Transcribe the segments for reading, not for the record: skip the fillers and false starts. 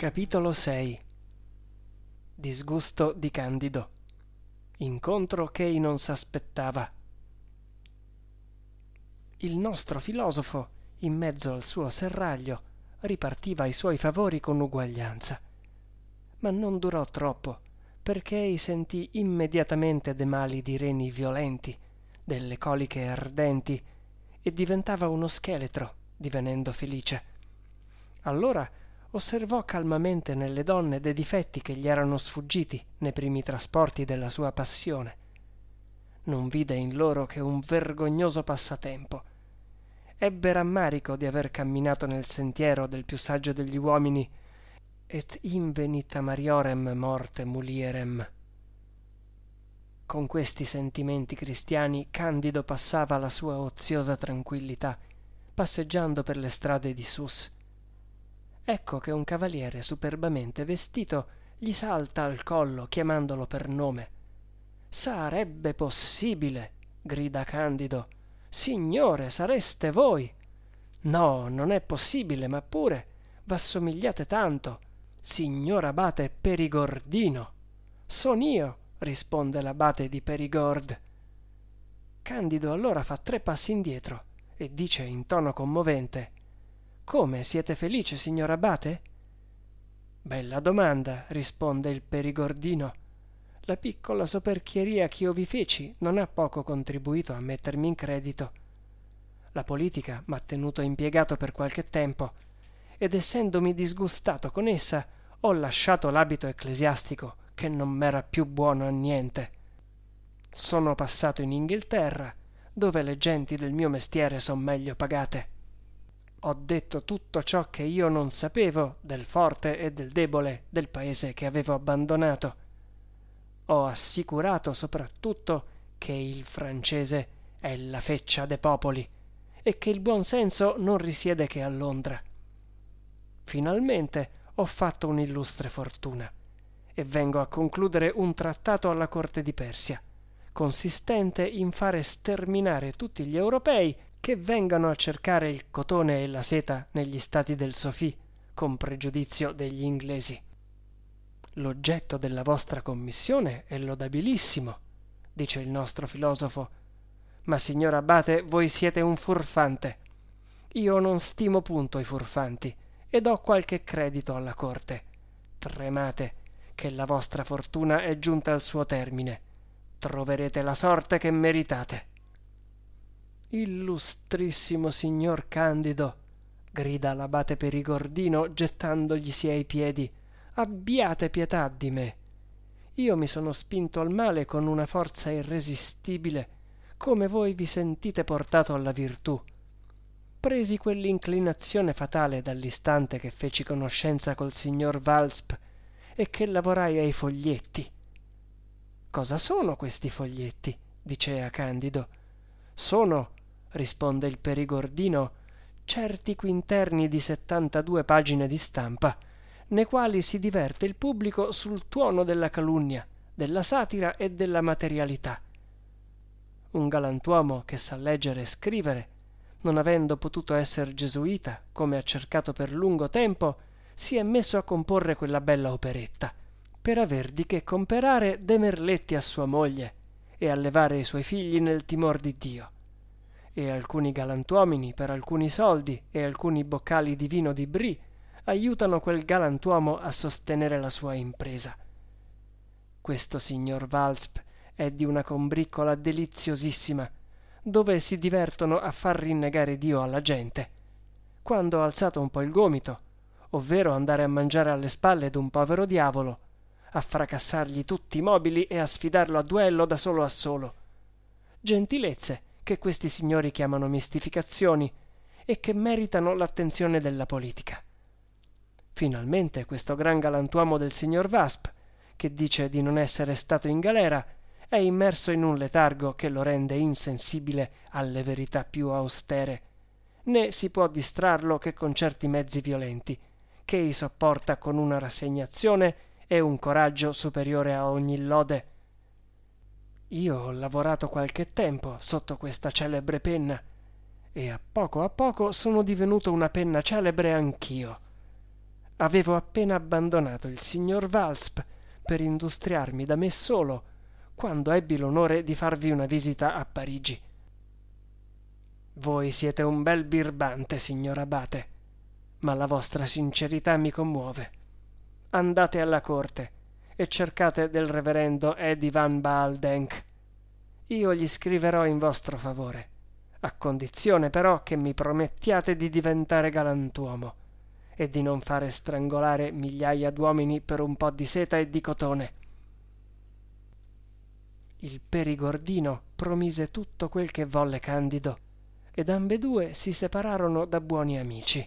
Capitolo 6. Disgusto di Candido. Incontro che ei non s'aspettava. Il nostro filosofo, in mezzo al suo serraglio, ripartiva i suoi favori con uguaglianza. Ma non durò troppo, perché ei sentì immediatamente de mali di reni violenti, delle coliche ardenti, e diventava uno scheletro, divenendo felice. Allora osservò calmamente nelle donne dei difetti che gli erano sfuggiti nei primi trasporti della sua passione. Non vide in loro che un vergognoso passatempo. Ebbe rammarico di aver camminato nel sentiero del più saggio degli uomini, et invenita mariorem morte mulierem. Con questi sentimenti cristiani Candido passava la sua oziosa tranquillità, passeggiando per le strade di Sus. Ecco che un cavaliere superbamente vestito gli salta al collo chiamandolo per nome. «Sarebbe possibile!» grida Candido. «Signore, sareste voi!» «No, non è possibile, ma pure v'assomigliate tanto. Signor abate Perigordino!» «Son io!» risponde l'abate di Perigord. Candido allora fa 3 passi indietro e dice in tono commovente: «Come, siete felice, signor abate?» «Bella domanda», risponde il Perigordino. «La piccola soperchieria ch'io vi feci non ha poco contribuito a mettermi in credito. La politica m'ha tenuto impiegato per qualche tempo, ed essendomi disgustato con essa ho lasciato l'abito ecclesiastico, che non m'era più buono a niente. Sono passato in Inghilterra, dove le genti del mio mestiere son meglio pagate. Ho detto tutto ciò che io non sapevo del forte e del debole del paese che avevo abbandonato. Ho assicurato soprattutto che il francese è la feccia de popoli e che il buon senso non risiede che a Londra. Finalmente ho fatto un'illustre fortuna e vengo a concludere un trattato alla corte di Persia, consistente in fare sterminare tutti gli europei che vengano a cercare il cotone e la seta negli stati del Sofì, con pregiudizio degli inglesi. L'oggetto della vostra commissione è lodabilissimo, dice il nostro filosofo, ma signor abate voi siete un furfante. Io non stimo punto i furfanti e do qualche credito alla corte. Tremate, che la vostra fortuna è giunta al suo termine. Troverete la sorte che meritate. Illustrissimo signor Candido, grida l'abate Perigordino gettandoglisi ai piedi, abbiate pietà di me. Io mi sono spinto al male con una forza irresistibile, come voi vi sentite portato alla virtù. Presi quell'inclinazione fatale dall'istante che feci conoscenza col signor Valsp e che lavorai ai foglietti. «Cosa sono questi foglietti?» dicea Candido. «Sono», risponde il Perigordino, «certi quinterni di 72 pagine di stampa, nei quali si diverte il pubblico sul tuono della calunnia, della satira e della materialità. Un galantuomo che sa leggere e scrivere, non avendo potuto esser gesuita, come ha cercato per lungo tempo, si è messo a comporre quella bella operetta, per aver di che comperare de merletti a sua moglie e allevare i suoi figli nel timor di Dio. E alcuni galantuomini per alcuni soldi e alcuni boccali di vino di Brie aiutano quel galantuomo a sostenere la sua impresa. Questo signor Valsp è di una combriccola deliziosissima, dove si divertono a far rinnegare Dio alla gente. Quando ha alzato un po' il gomito, ovvero andare a mangiare alle spalle d'un povero diavolo, a fracassargli tutti i mobili e a sfidarlo a duello da solo a solo. Gentilezze che questi signori chiamano mistificazioni e che meritano l'attenzione della politica. Finalmente questo gran galantuomo del signor Vasp, che dice di non essere stato in galera, è immerso in un letargo che lo rende insensibile alle verità più austere, né si può distrarlo che con certi mezzi violenti, che ei sopporta con una rassegnazione e un coraggio superiore a ogni lode. Io ho lavorato qualche tempo sotto questa celebre penna e a poco sono divenuto una penna celebre anch'io. avevo appena abbandonato il signor Valsp per industriarmi da me solo quando ebbi l'onore di farvi una visita a Parigi. Voi siete un bel birbante, signor abate, ma la vostra sincerità mi commuove. Andate alla corte e cercate del reverendo Eddie Van Baaldenk. Io gli scriverò in vostro favore, a condizione però che mi promettiate di diventare galantuomo e di non fare strangolare migliaia d'uomini per un po' di seta e di cotone. Il Perigordino promise tutto quel che volle Candido, ed ambedue si separarono da buoni amici.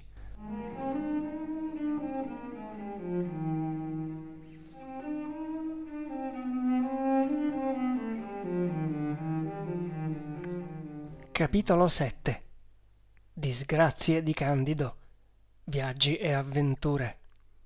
Capitolo 7. Disgrazie di Candido, viaggi e avventure.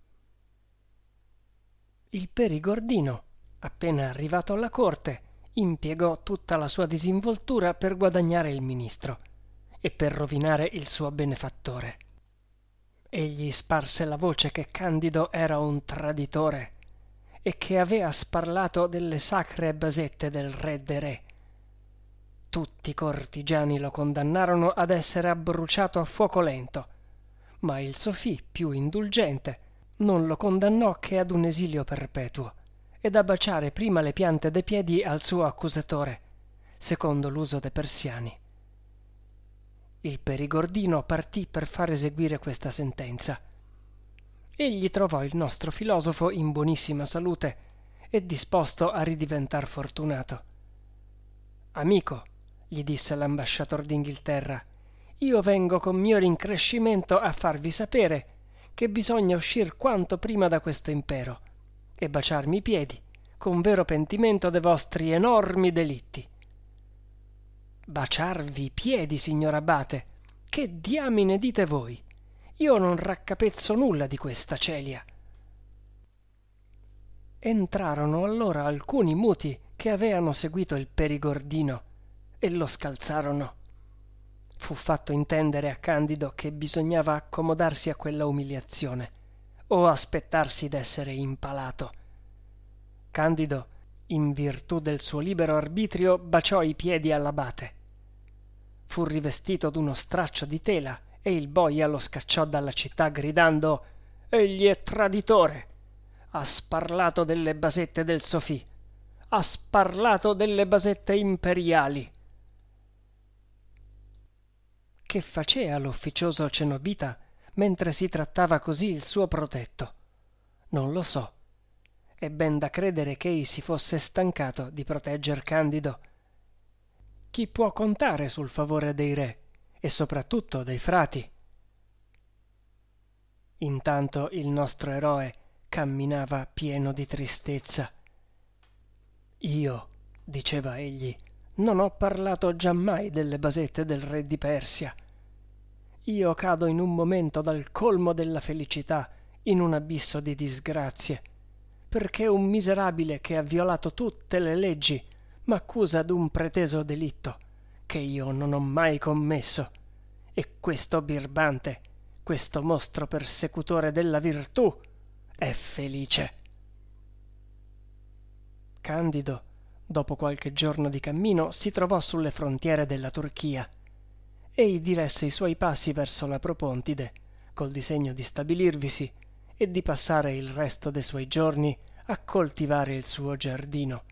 Il Perigordino, appena arrivato alla corte, impiegò tutta la sua disinvoltura per guadagnare il ministro e per rovinare il suo benefattore. Egli sparse la voce che Candido era un traditore e che avea sparlato delle sacre basette del re de re. Tutti i cortigiani lo condannarono ad essere abbruciato a fuoco lento, ma il Sofì, più indulgente, non lo condannò che ad un esilio perpetuo ed a baciare prima le piante dei piedi al suo accusatore, secondo l'uso dei persiani. Il Perigordino partì per far eseguire questa sentenza. Egli trovò il nostro filosofo in buonissima salute e disposto a ridiventar fortunato. «Amico», gli disse l'ambasciator d'Inghilterra, «io vengo con mio rincrescimento a farvi sapere che bisogna uscir quanto prima da questo impero e baciarmi i piedi, con vero pentimento de vostri enormi delitti». «Baciarvi i piedi, signor abate? Che diamine dite voi? Io non raccapezzo nulla di questa celia». Entrarono allora alcuni muti che aveano seguito il Perigordino e lo scalzarono. Fu fatto intendere a Candido che bisognava accomodarsi a quella umiliazione o aspettarsi d'essere impalato. Candido, in virtù del suo libero arbitrio, baciò i piedi all'abate. Fu rivestito d'uno straccio di tela e il boia lo scacciò dalla città gridando: «Egli è traditore! Ha sparlato delle basette del Sofì! Ha sparlato delle basette imperiali!» Che facea l'ufficioso cenobita mentre si trattava così il suo protetto? Non lo so. È ben da credere che ei si fosse stancato di protegger Candido. Chi può contare sul favore dei re e soprattutto dei frati? Intanto il nostro eroe camminava pieno di tristezza. «Io», diceva egli, «non ho parlato giammai delle basette del re di Persia. Io cado in un momento dal colmo della felicità in un abisso di disgrazie, perché un miserabile che ha violato tutte le leggi m'accusa d'un preteso delitto che io non ho mai commesso, e questo birbante, questo mostro persecutore della virtù, è felice». Candido, dopo qualche giorno di cammino, si trovò sulle frontiere della Turchia. Ei diresse i suoi passi verso la Propontide, col disegno di stabilirvisi e di passare il resto dei suoi giorni a coltivare il suo giardino.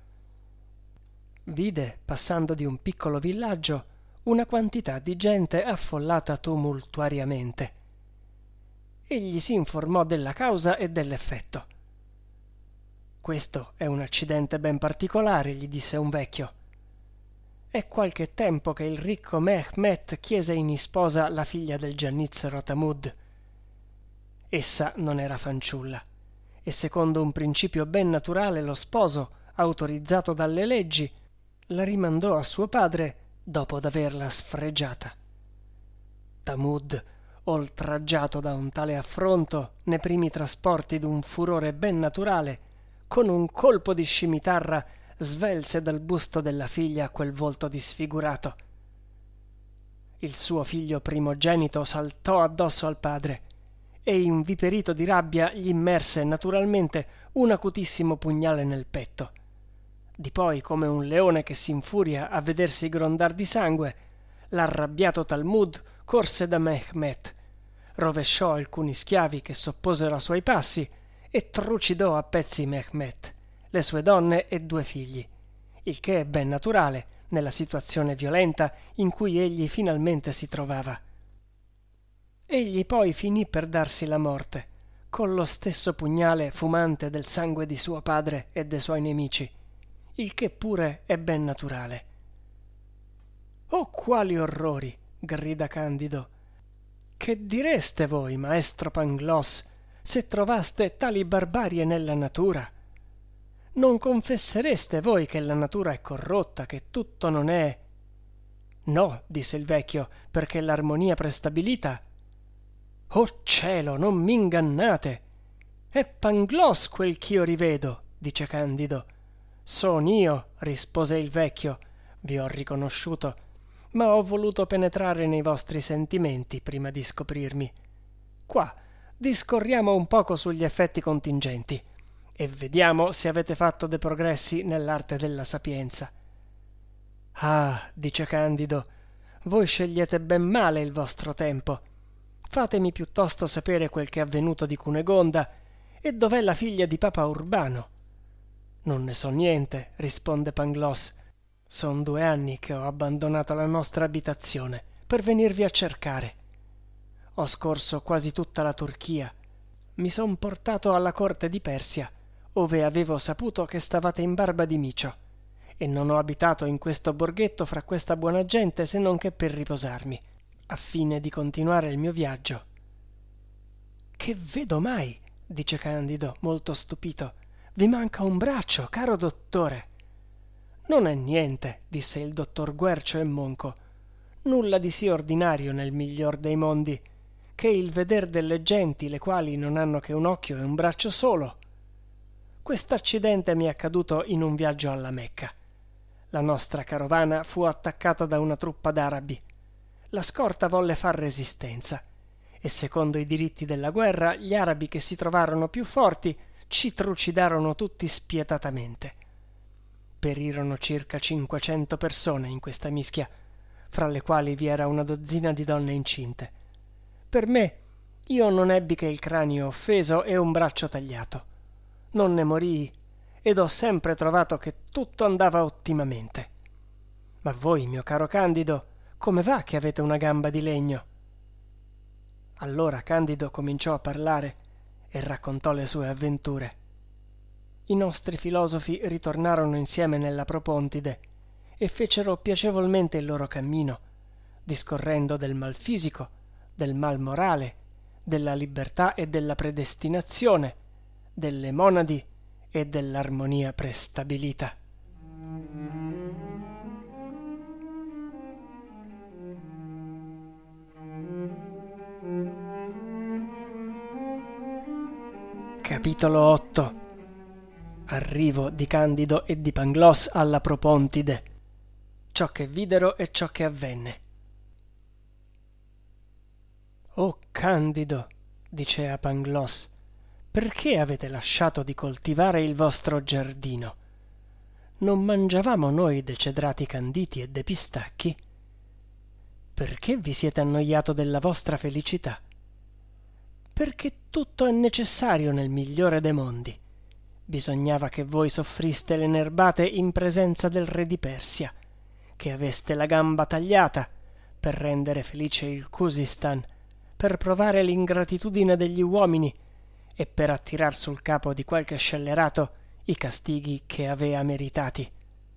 Vide, passando di un piccolo villaggio, una quantità di gente affollata tumultuariamente. Egli si informò della causa e dell'effetto. «Questo è un accidente ben particolare», gli disse un vecchio. «È qualche tempo che il ricco Mehmet chiese in isposa la figlia del giannizzero Tamud. Essa non era fanciulla, e secondo un principio ben naturale lo sposo, autorizzato dalle leggi, la rimandò a suo padre dopo d'averla sfregiata. Tamud, oltraggiato da un tale affronto nei primi trasporti d'un furore ben naturale, con un colpo di scimitarra svelse dal busto della figlia quel volto disfigurato. Il suo figlio primogenito saltò addosso al padre e inviperito di rabbia gli immerse naturalmente un acutissimo pugnale nel petto. Di poi, come un leone che si infuria a vedersi grondar di sangue, l'arrabbiato Talmud corse da Mehmet, rovesciò alcuni schiavi che s'opposero ai suoi passi e trucidò a pezzi Mehmet, le sue donne e 2 figli, il che è ben naturale nella situazione violenta in cui egli finalmente si trovava. Egli poi finì per darsi la morte, con lo stesso pugnale fumante del sangue di suo padre e dei suoi nemici, il che pure è ben naturale. «Oh, quali orrori!» grida Candido. «Che direste voi, maestro Pangloss, se trovaste tali barbarie nella natura? Non confessereste voi che la natura è corrotta, che tutto non è...» «No», disse il vecchio, «perché l'armonia prestabilita...» «Oh cielo, non m'ingannate! È Pangloss quel ch'io rivedo», dice Candido. «Son io», rispose il vecchio, «vi ho riconosciuto, ma ho voluto penetrare nei vostri sentimenti prima di scoprirmi. Qua, discorriamo un poco sugli effetti contingenti e vediamo se avete fatto dei progressi nell'arte della sapienza». «Ah», dice Candido, «voi scegliete ben male il vostro tempo. Fatemi piuttosto sapere quel che è avvenuto di Cunegonda e dov'è la figlia di Papa Urbano». «Non ne so niente», risponde Pangloss. «Son 2 anni che ho abbandonato la nostra abitazione per venirvi a cercare. Ho scorso quasi tutta la Turchia. Mi son portato alla corte di Persia, ove avevo saputo che stavate in Barba di Micio, e non ho abitato in questo borghetto fra questa buona gente se non che per riposarmi, a fine di continuare il mio viaggio». «Che vedo mai?» dice Candido, molto stupito. «Vi manca un braccio, caro dottore». «Non è niente», disse il dottor Guercio e Monco, «nulla di sì ordinario nel miglior dei mondi, che il veder delle genti le quali non hanno che un occhio e un braccio solo. Quest'accidente mi è accaduto in un viaggio alla Mecca. La nostra carovana fu attaccata da una truppa d'arabi. La scorta volle far resistenza e secondo i diritti della guerra gli arabi che si trovarono più forti ci trucidarono tutti spietatamente. Perirono circa 500 persone in questa mischia, fra le quali vi era una dozzina di donne incinte. Per me, io non ebbi che il cranio offeso e un braccio tagliato. Non ne morii ed ho sempre trovato che tutto andava ottimamente. Ma voi, mio caro Candido, come va che avete una gamba di legno?» Allora Candido cominciò a parlare e raccontò le sue avventure. I nostri filosofi ritornarono insieme nella Propontide e fecero piacevolmente il loro cammino, discorrendo del mal fisico, del mal morale, della libertà e della predestinazione, delle monadi e dell'armonia prestabilita. Capitolo 8. Arrivo di Candido e di Pangloss alla Propontide. Ciò che videro e ciò che avvenne. «Oh Candido», dicea Pangloss, «perché avete lasciato di coltivare il vostro giardino? Non mangiavamo noi de cedrati canditi e de pistacchi? Perché vi siete annoiato della vostra felicità? Perché tutto è necessario nel migliore dei mondi. Bisognava che voi soffriste le nerbate in presenza del re di Persia, che aveste la gamba tagliata, per rendere felice il Khuzistan, per provare l'ingratitudine degli uomini e per attirar sul capo di qualche scellerato i castighi che avea meritati».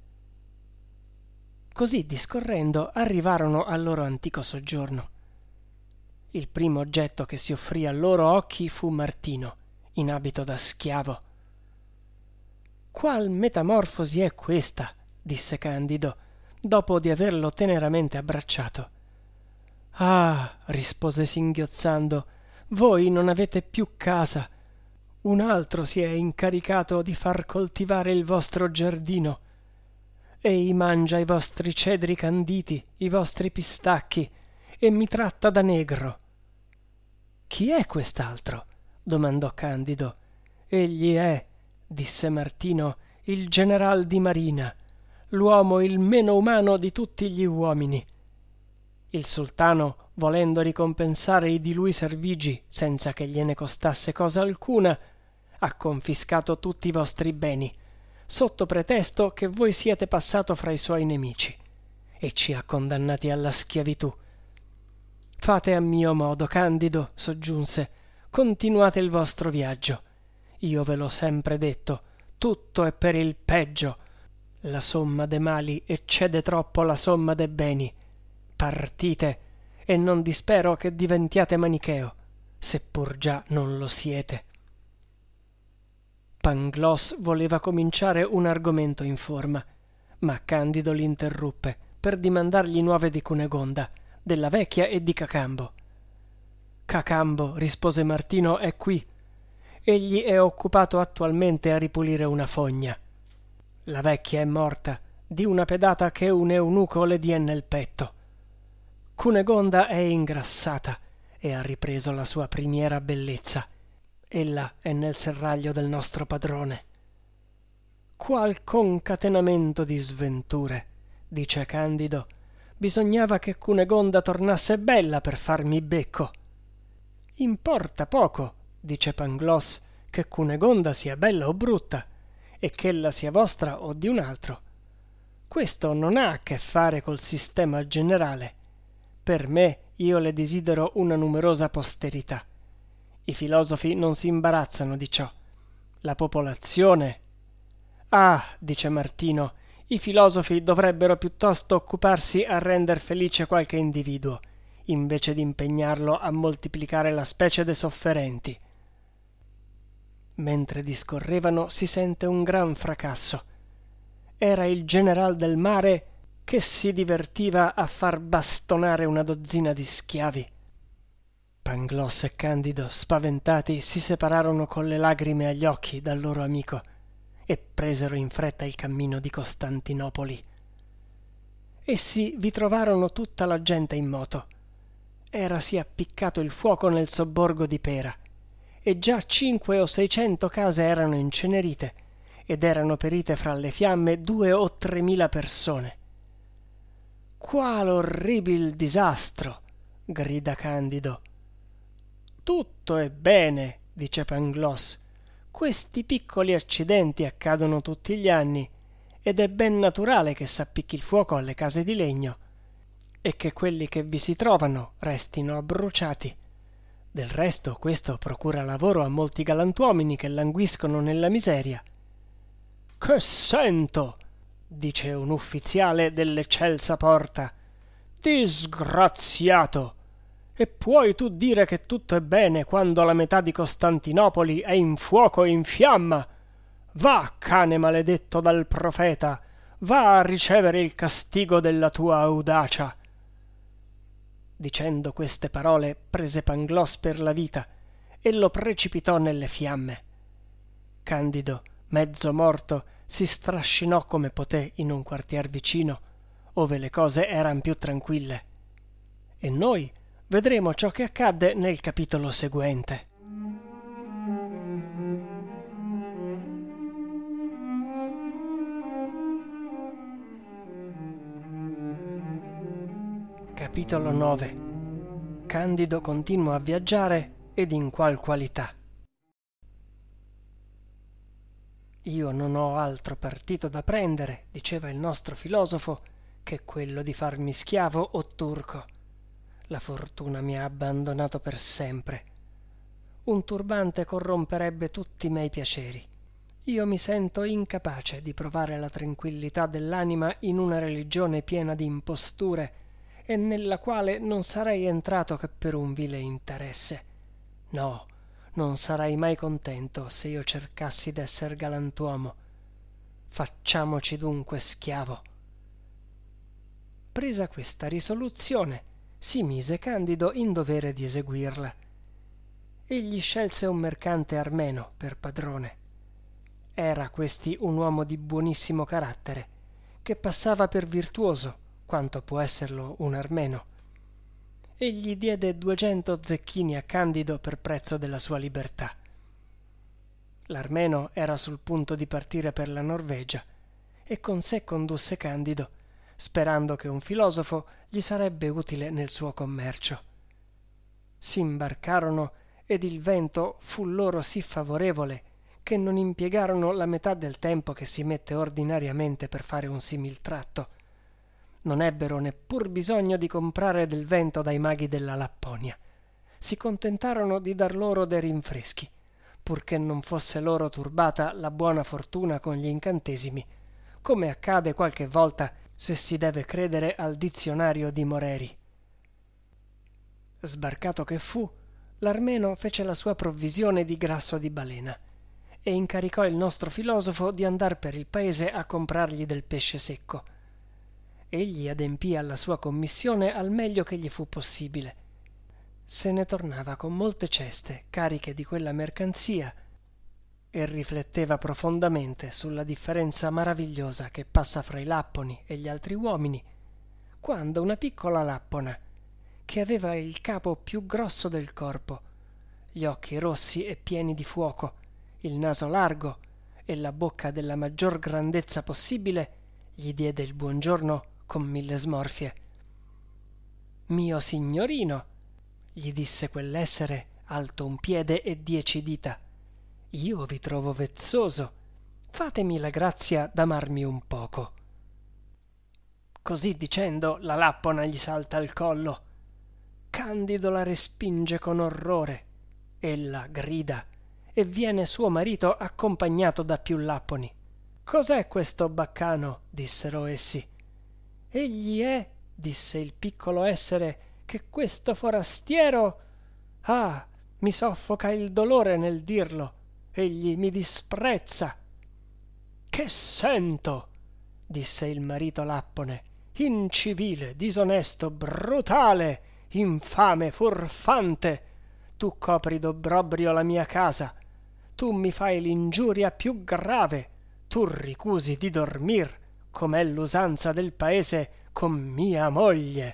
Così discorrendo arrivarono al loro antico soggiorno. Il primo oggetto che si offrì a loro occhi fu Martino, in abito da schiavo. «Qual metamorfosi è questa?» disse Candido, dopo di averlo teneramente abbracciato. «Ah», rispose singhiozzando, «voi non avete più casa. Un altro si è incaricato di far coltivare il vostro giardino. Ei mangia i vostri cedri canditi, i vostri pistacchi, e mi tratta da negro. Chi è quest'altro? Domandò Candido. Egli è, disse Martino, il general di marina, l'uomo il meno umano di tutti gli uomini. Il sultano, volendo ricompensare i di lui servigi senza che gliene costasse cosa alcuna, ha confiscato tutti i vostri beni, sotto pretesto che voi siete passato fra i suoi nemici, e ci ha condannati alla schiavitù. Fate a mio modo, Candido, soggiunse, continuate il vostro viaggio. Io ve l'ho sempre detto, tutto è per il peggio. La somma de mali eccede troppo la somma de beni. Partite, e non dispero che diventiate manicheo, seppur già non lo siete. Pangloss voleva cominciare un argomento in forma, ma Candido l'interruppe per dimandargli nuove di Cunegonda, della vecchia e di Cacambo. Cacambo, rispose Martino, è qui. Egli è occupato attualmente a ripulire una fogna. La vecchia è morta di una pedata che un eunuco le die nel petto. Cunegonda è ingrassata e ha ripreso la sua primiera bellezza. Ella è nel serraglio del nostro padrone. Qual concatenamento di sventure, dice Candido. Bisognava che Cunegonda tornasse bella per farmi becco. Importa poco, dice Pangloss, che Cunegonda sia bella o brutta, e ch'ella sia vostra o di un altro. Questo non ha a che fare col sistema generale. Per me io le desidero una numerosa posterità. I filosofi non si imbarazzano di ciò. La popolazione... Ah, dice Martino, i filosofi dovrebbero piuttosto occuparsi a render felice qualche individuo, invece di impegnarlo a moltiplicare la specie de sofferenti. Mentre discorrevano si sente un gran fracasso. Era il general del mare che si divertiva a far bastonare una dozzina di schiavi. Pangloss e Candido, spaventati, si separarono con le lagrime agli occhi dal loro amico e presero in fretta il cammino di Costantinopoli. Essi vi trovarono tutta la gente in moto. Erasi appiccato il fuoco nel sobborgo di Pera, e già 500 o 600 case erano incenerite, ed erano perite fra le fiamme 2 o 3.000 persone. Qual orribil disastro! Grida Candido. Tutto è bene, dice Pangloss. Questi piccoli accidenti accadono tutti gli anni, ed è ben naturale che s'appicchi il fuoco alle case di legno, e che quelli che vi si trovano restino abbruciati. Del resto questo procura lavoro a molti galantuomini che languiscono nella miseria. Che sento, dice un ufficiale dell'eccelsa porta. Disgraziato! E puoi tu dire che tutto è bene quando la metà di Costantinopoli è in fuoco e in fiamma? Va, cane maledetto dal profeta, va a ricevere il castigo della tua audacia. Dicendo queste parole prese Pangloss per la vita e lo precipitò nelle fiamme. Candido, mezzo morto, si strascinò come poté in un quartier vicino, ove le cose eran più tranquille. E noi vedremo ciò che accadde nel capitolo seguente. Capitolo 9. Candido continua a viaggiare ed in qual qualità. Io non ho altro partito da prendere, diceva il nostro filosofo, che quello di farmi schiavo o turco. La fortuna mi ha abbandonato per sempre. Un turbante corromperebbe tutti i miei piaceri. Io mi sento incapace di provare la tranquillità dell'anima in una religione piena di imposture e nella quale non sarei entrato che per un vile interesse. No, non sarei mai contento se io cercassi d'esser galantuomo. Facciamoci dunque schiavo. Presa questa risoluzione, si mise Candido in dovere di eseguirla. Egli scelse un mercante armeno per padrone. Era questi un uomo di buonissimo carattere, che passava per virtuoso, quanto può esserlo un armeno. e gli diede 200 zecchini a Candido per prezzo della sua libertà. L'armeno era sul punto di partire per la Norvegia e con sé condusse Candido, sperando che un filosofo gli sarebbe utile nel suo commercio. S'imbarcarono ed il vento fu loro sì favorevole che non impiegarono la metà del tempo che si mette ordinariamente per fare un simil tratto. Non ebbero neppur bisogno di comprare del vento dai maghi della Lapponia. Si contentarono di dar loro dei rinfreschi, purché non fosse loro turbata la buona fortuna con gli incantesimi, come accade qualche volta se si deve credere al dizionario di Moreri. Sbarcato che fu, l'armeno fece la sua provvisione di grasso di balena e incaricò il nostro filosofo di andar per il paese a comprargli del pesce secco. Egli adempì alla sua commissione al meglio che gli fu possibile. Se ne tornava con molte ceste cariche di quella mercanzia e rifletteva profondamente sulla differenza maravigliosa che passa fra i lapponi e gli altri uomini, quando una piccola lappona, che aveva il capo più grosso del corpo, gli occhi rossi e pieni di fuoco, il naso largo e la bocca della maggior grandezza possibile, gli diede il buongiorno con 1000 smorfie. «Mio signorino», gli disse quell'essere alto 1 piede e 10 dita, «io vi trovo vezzoso, fatemi la grazia d'amarmi un poco». Così dicendo la lappona gli salta al collo. Candido la respinge con orrore. Ella grida e viene suo marito accompagnato da più lapponi. «Cos'è questo baccano?» dissero essi. «Egli è», disse il piccolo essere, «che questo forastiero... Ah, mi soffoca il dolore nel dirlo. Egli mi disprezza». «Che sento?» disse il marito lappone. «Incivile, disonesto, brutale, infame, furfante! Tu copri d'obbrobrio la mia casa. Tu mi fai l'ingiuria più grave. Tu ricusi di dormir, com'è l'usanza del paese, con mia moglie».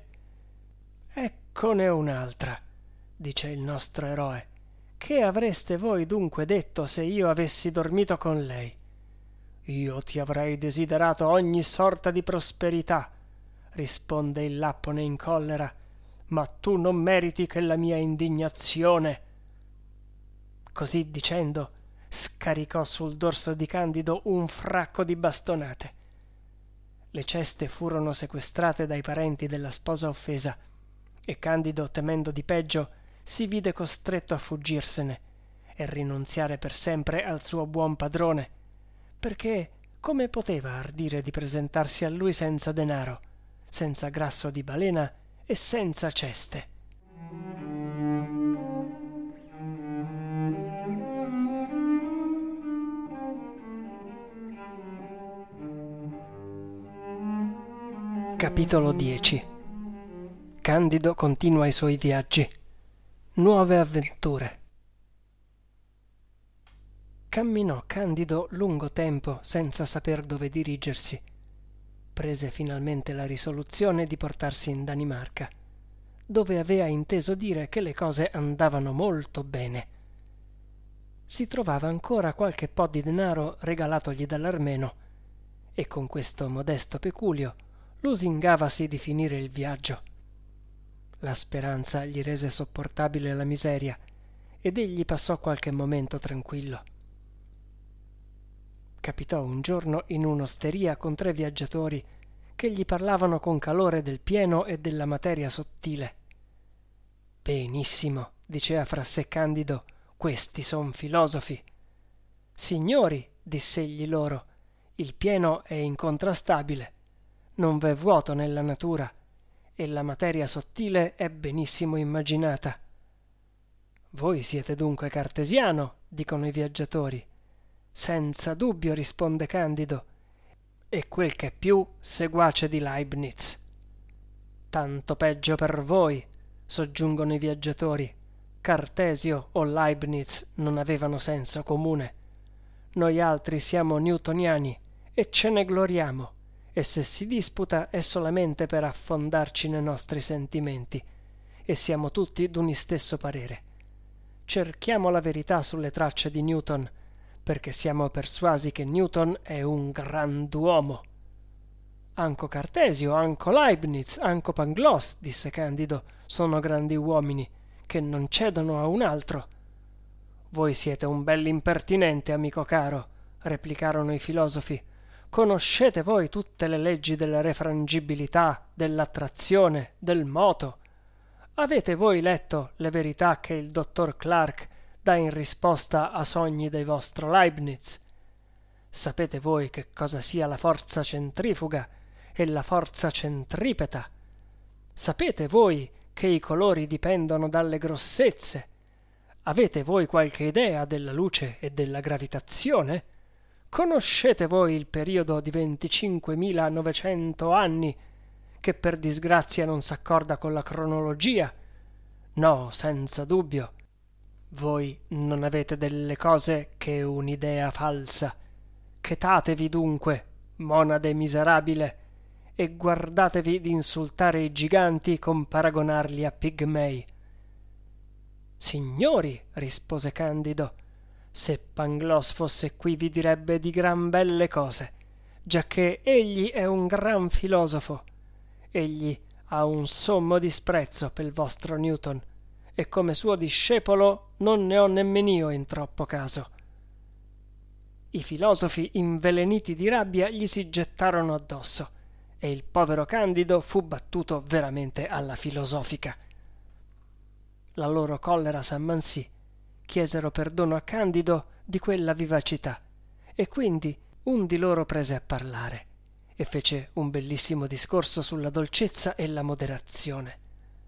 «Eccone un'altra», dice il nostro eroe. «Che avreste voi dunque detto se io avessi dormito con lei?» «Io ti avrei desiderato ogni sorta di prosperità», risponde il lappone in collera, «ma tu non meriti che la mia indignazione». Così dicendo scaricò sul dorso di Candido un fracco di bastonate. Le ceste furono sequestrate dai parenti della sposa offesa e Candido, temendo di peggio, si vide costretto a fuggirsene e rinunziare per sempre al suo buon padrone, perché come poteva ardire di presentarsi a lui senza denaro, senza grasso di balena e senza ceste? Capitolo 10. Candido continua i suoi viaggi. Nuove avventure. Camminò Candido lungo tempo senza saper dove dirigersi. Prese finalmente la risoluzione di portarsi in Danimarca, dove aveva inteso dire che le cose andavano molto bene. Si trovava ancora qualche po' di denaro regalatogli dall'armeno e con questo modesto peculio lusingavasi di finire il viaggio. La speranza gli rese sopportabile la miseria ed egli passò qualche momento tranquillo. Capitò un giorno in un'osteria con 3 viaggiatori che gli parlavano con calore del pieno e della materia sottile. «Benissimo», diceva fra sé Candido, «questi son filosofi». «Signori», diss'egli loro, «il pieno è incontrastabile, non v'è vuoto nella natura e la materia sottile è benissimo immaginata». «Voi siete dunque cartesiano», dicono i viaggiatori. «Senza dubbio», risponde Candido, «e quel che è più seguace di Leibniz». «Tanto peggio per voi», soggiungono i viaggiatori. «Cartesio o Leibniz non avevano senso comune. Noi altri siamo newtoniani e ce ne gloriamo, e se si disputa è solamente per affondarci nei nostri sentimenti, e siamo tutti d'un istesso parere. Cerchiamo la verità sulle tracce di Newton, perché siamo persuasi che Newton è un grand'uomo. Anco Cartesio, anco Leibniz, anco Pangloss, disse Candido, sono grandi uomini, che non cedono a un altro. Voi siete un bell'impertinente, amico caro, replicarono i filosofi. Conoscete voi tutte le leggi della refrangibilità, dell'attrazione, del moto? Avete voi letto le verità che il dottor Clark dà in risposta a sogni del vostro Leibniz? Sapete voi che cosa sia la forza centrifuga e la forza centripeta? Sapete voi che i colori dipendono dalle grossezze? Avete voi qualche idea della luce e della gravitazione? Conoscete voi il periodo di 25.900 anni, che per disgrazia non s'accorda con la cronologia? No, senza dubbio. Voi non avete delle cose che un'idea falsa. Chetatevi dunque, monade miserabile, e guardatevi d'insultare i giganti con paragonarli a pigmei. Signori, rispose Candido, se Pangloss fosse qui vi direbbe di gran belle cose, giacché egli è un gran filosofo. Egli ha un sommo disprezzo pel vostro Newton, e come suo discepolo non ne ho nemmen'io in troppo caso. I filosofi, inveleniti di rabbia, gli si gettarono addosso, e il povero Candido fu battuto veramente alla filosofica. La loro collera s'ammansì, chiesero perdono a Candido di quella vivacità, e quindi un di loro prese a parlare e fece un bellissimo discorso sulla dolcezza e la moderazione.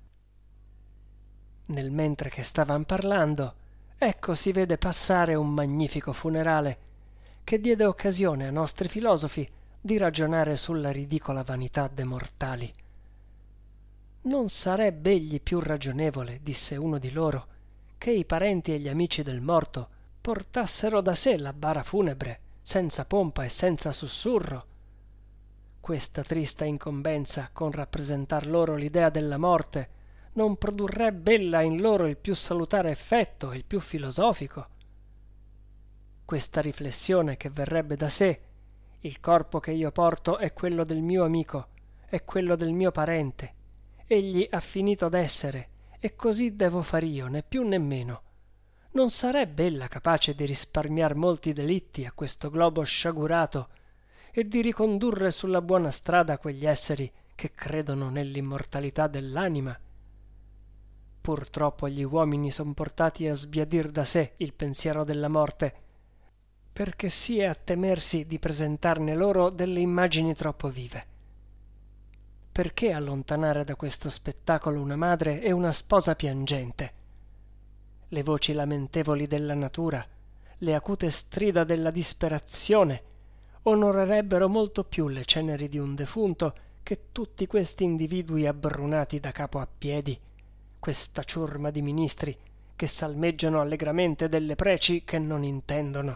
Nel mentre che stavan parlando, ecco si vede passare un magnifico funerale che diede occasione a nostri filosofi di ragionare sulla ridicola vanità de mortali. Non sarebbe egli più ragionevole, disse uno di loro, che i parenti e gli amici del morto portassero da sé la bara funebre, senza pompa e senza sussurro? Questa trista incombenza con rappresentar loro l'idea della morte non produrrebbe ella in loro il più salutare effetto e il più filosofico? Questa riflessione che verrebbe da sé: il corpo che io porto è quello del mio amico, è quello del mio parente, egli ha finito d'essere, e così devo far io, né più né meno. Non sarebbe ella capace di risparmiar molti delitti a questo globo sciagurato e di ricondurre sulla buona strada quegli esseri che credono nell'immortalità dell'anima? Purtroppo gli uomini son portati a sbiadir da sé il pensiero della morte, perché si è a temersi di presentarne loro delle immagini troppo vive. Perché allontanare da questo spettacolo una madre e una sposa piangente? Le voci lamentevoli della natura, le acute strida della disperazione onorerebbero molto più le ceneri di un defunto che tutti questi individui abbrunati da capo a piedi, questa ciurma di ministri che salmeggiano allegramente delle preci che non intendono.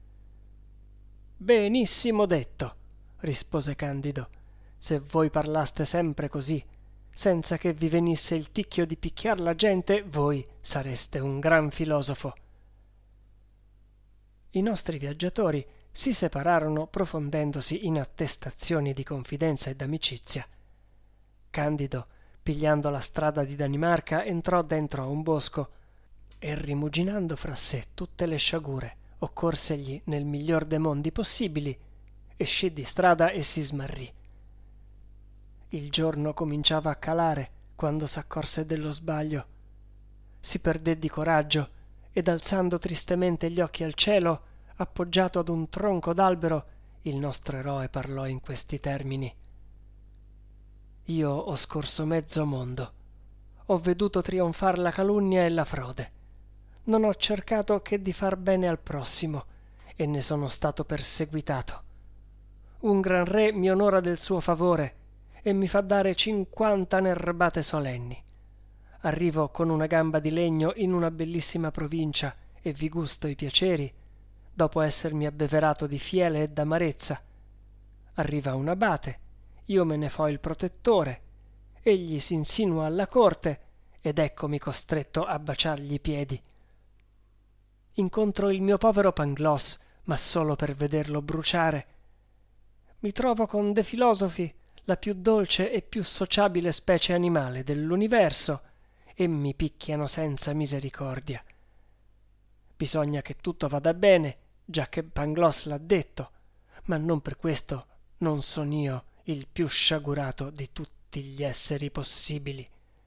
Benissimo detto, rispose Candido. Se voi parlaste sempre così, senza che vi venisse il ticchio di picchiar la gente, voi sareste un gran filosofo. I nostri viaggiatori si separarono profondendosi in attestazioni di confidenza e d'amicizia. Candido, pigliando la strada di Danimarca, entrò dentro a un bosco e, rimuginando fra sé tutte le sciagure occorsegli nel miglior de mondi possibili, escì di strada e si smarrì. Il giorno cominciava a calare quando s'accorse dello sbaglio. Si perdé di coraggio ed, alzando tristemente gli occhi al cielo, appoggiato ad un tronco d'albero, il nostro eroe parlò in questi termini: io ho scorso mezzo mondo, ho veduto trionfar la calunnia e la frode, non ho cercato che di far bene al prossimo e ne sono stato perseguitato. Un gran re mi onora del suo favore e mi fa dare 50 nerbate solenni. Arrivo con una gamba di legno in una bellissima provincia e vi gusto i piaceri, dopo essermi abbeverato di fiele e d'amarezza. Arriva un abate, io me ne fo il protettore, egli s'insinua alla corte ed eccomi costretto a baciargli i piedi. Incontro il mio povero Pangloss, ma solo per vederlo bruciare. Mi trovo con dei filosofi, la più dolce e più sociabile specie animale dell'universo, e mi picchiano senza misericordia. Bisogna che tutto vada bene, già che Pangloss l'ha detto, ma non per questo non son io il più sciagurato di tutti gli esseri possibili.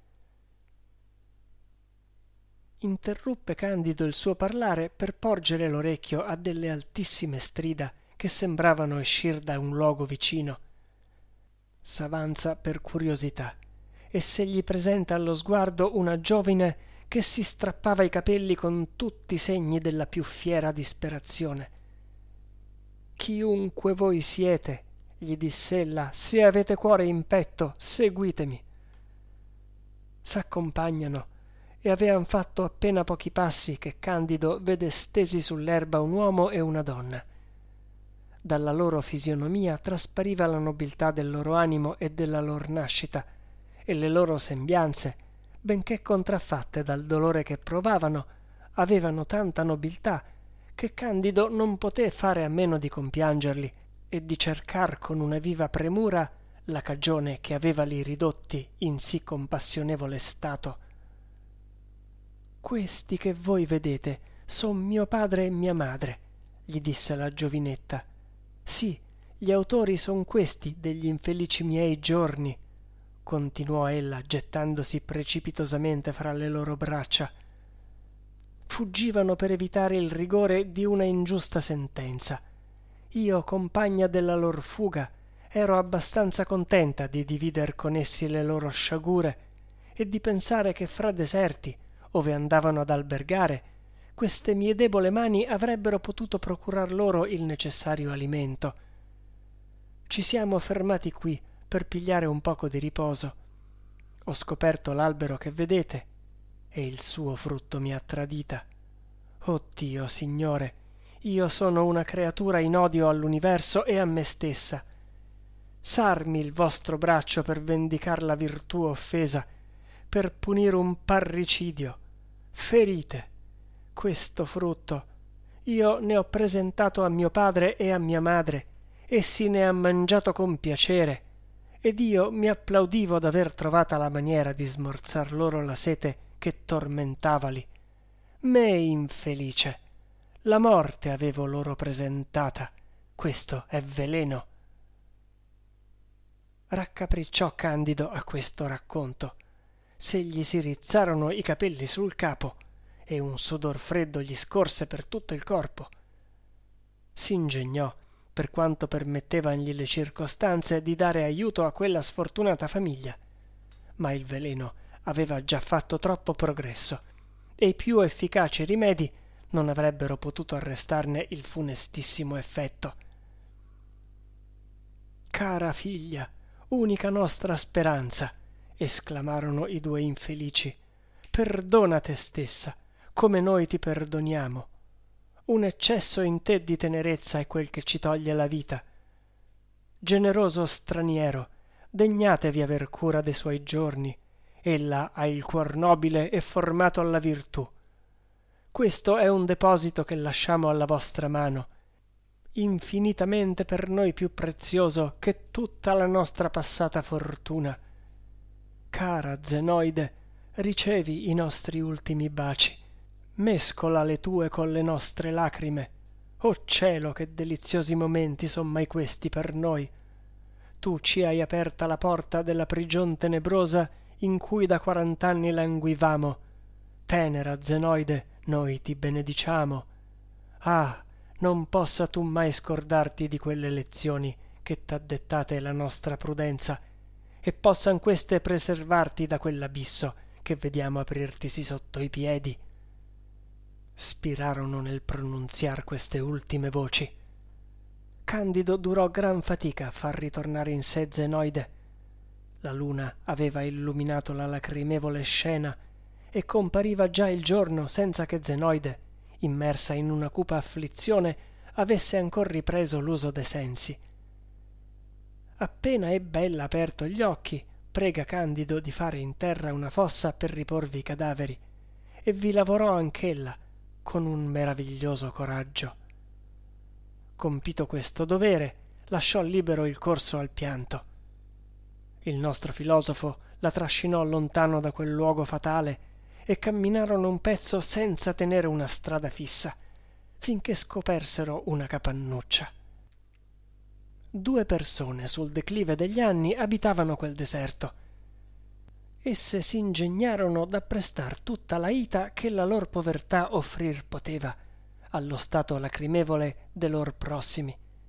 Interruppe Candido il suo parlare per porgere l'orecchio a delle altissime strida che sembravano escir da un luogo vicino. S'avanza per curiosità e se gli presenta allo sguardo una giovine che si strappava i capelli con tutti i segni della più fiera disperazione. «Chiunque voi siete», gli diss'ella, «se avete cuore in petto, seguitemi». S'accompagnano e avean fatto appena pochi passi che Candido vede stesi sull'erba un uomo e una donna. Dalla loro fisionomia traspariva la nobiltà del loro animo e della lor nascita, e le loro sembianze, benché contraffatte dal dolore che provavano, avevano tanta nobiltà che Candido non poté fare a meno di compiangerli e di cercar con una viva premura la cagione che avevali ridotti in sì compassionevole stato. «Questi che voi vedete son mio padre e mia madre», gli disse la giovinetta. «Sì, gli autori son questi degli infelici miei giorni», continuò ella gettandosi precipitosamente fra le loro braccia. «Fuggivano per evitare il rigore di una ingiusta sentenza. Io, compagna della lor fuga, ero abbastanza contenta di divider con essi le loro sciagure e di pensare che fra deserti, ove andavano ad albergare, queste mie debole mani avrebbero potuto procurar loro il necessario alimento. Ci siamo fermati qui per pigliare un poco di riposo. Ho scoperto l'albero che vedete e il suo frutto mi ha tradita. Oh Dio, Signore, io sono una creatura in odio all'universo e a me stessa. S'armi il vostro braccio per vendicar la virtù offesa, per punire un parricidio. Ferite questo frutto. Io ne ho presentato a mio padre e a mia madre, essi ne han mangiato con piacere, ed io mi applaudivo d'aver trovata la maniera di smorzar loro la sete che tormentavali. Me infelice, la morte avevo loro presentata, questo è veleno. Raccapricciò Candido a questo racconto. Se gli si rizzarono i capelli sul capo e un sudor freddo gli scorse per tutto il corpo. S'ingegnò, per quanto permettevangli le circostanze, di dare aiuto a quella sfortunata famiglia, ma il veleno aveva già fatto troppo progresso e i più efficaci rimedi non avrebbero potuto arrestarne il funestissimo effetto. «Cara figlia, unica nostra speranza», esclamarono i due infelici, «perdona te stessa, come noi ti perdoniamo. Un eccesso in te di tenerezza è quel che ci toglie la vita. Generoso straniero, degnatevi aver cura de suoi giorni. Ella ha il cuor nobile e formato alla virtù. Questo è un deposito che lasciamo alla vostra mano, infinitamente per noi più prezioso che tutta la nostra passata fortuna. Cara Zenoide, ricevi i nostri ultimi baci, mescola le tue con le nostre lacrime. Oh cielo, che deliziosi momenti son mai questi per noi! Tu ci hai aperta la porta della prigion tenebrosa in cui da 40 anni languivamo. Tenera Zenoide, noi ti benediciamo. Ah, non possa tu mai scordarti di quelle lezioni che t'ha dettate la nostra prudenza, e possan queste preservarti da quell'abisso che vediamo aprirtisi sotto i piedi. Spirarono nel pronunziar queste ultime voci. Candido durò gran fatica a far ritornare in sé Zenoide. La luna aveva illuminato la lacrimevole scena e compariva già il giorno senza che Zenoide, immersa in una cupa afflizione, avesse ancor ripreso l'uso de sensi. Appena ebbe ella aperto gli occhi, prega Candido di fare in terra una fossa per riporvi i cadaveri, e vi lavorò anch'ella con un meraviglioso coraggio. Compito questo dovere, lasciò libero il corso al pianto. Il nostro filosofo la trascinò lontano da quel luogo fatale e camminarono un pezzo senza tenere una strada fissa, finché scopersero una capannuccia. 2 persone sul declive degli anni abitavano quel deserto. Esse s'ingegnarono d'apprestar tutta l'aita che la lor povertà offrir poteva allo stato lacrimevole de lor prossimi.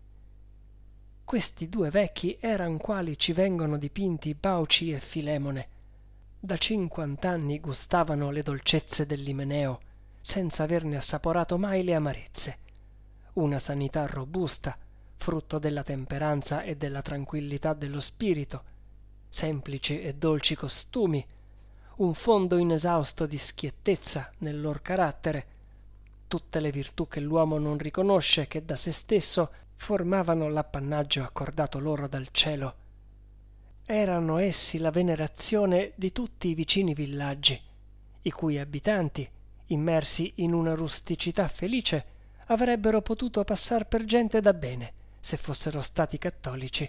Questi 2 vecchi eran quali ci vengono dipinti Bauci e Filemone. Da 50 anni gustavano le dolcezze dell'Imeneo, senza averne assaporato mai le amarezze. Una sanità robusta, frutto della temperanza e della tranquillità dello spirito, semplici e dolci costumi, un fondo inesausto di schiettezza nel lor carattere, tutte le virtù che l'uomo non riconosce, che da se stesso formavano l'appannaggio accordato loro dal cielo. Erano essi la venerazione di tutti i vicini villaggi, i cui abitanti, immersi in una rusticità felice, avrebbero potuto passar per gente da bene se fossero stati cattolici.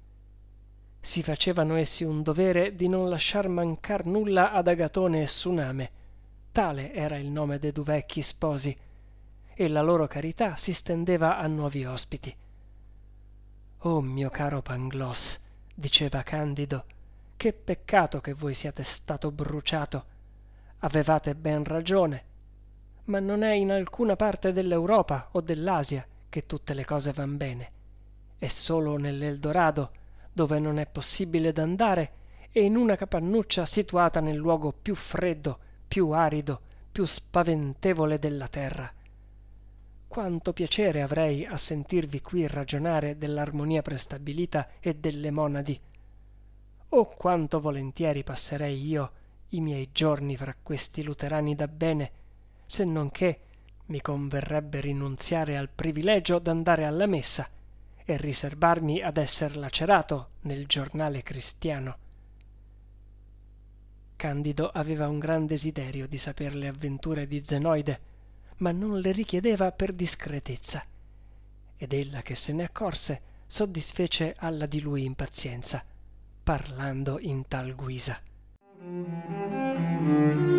Si facevano essi un dovere di non lasciar mancar nulla ad Agatone e Suname, tale era il nome de 2 vecchi sposi, e la loro carità si stendeva a nuovi ospiti. «Oh mio caro Pangloss», diceva Candido, «che peccato che voi siate stato bruciato. Avevate ben ragione, ma non è in alcuna parte dell'Europa o dell'Asia che tutte le cose van bene. È solo nell'Eldorado, dove non è possibile d'andare, e in una capannuccia situata nel luogo più freddo, più arido, più spaventevole della terra. Quanto piacere avrei a sentirvi qui ragionare dell'armonia prestabilita e delle monadi. Oh, quanto volentieri passerei io i miei giorni fra questi luterani da bene, se non che mi converrebbe rinunziare al privilegio d'andare alla messa e riserbarmi ad esser lacerato nel giornale cristiano». Candido aveva un gran desiderio di saper le avventure di Zenoide, ma non le richiedeva per discretezza, ed ella, che se ne accorse, soddisfece alla di lui impazienza, parlando in tal guisa.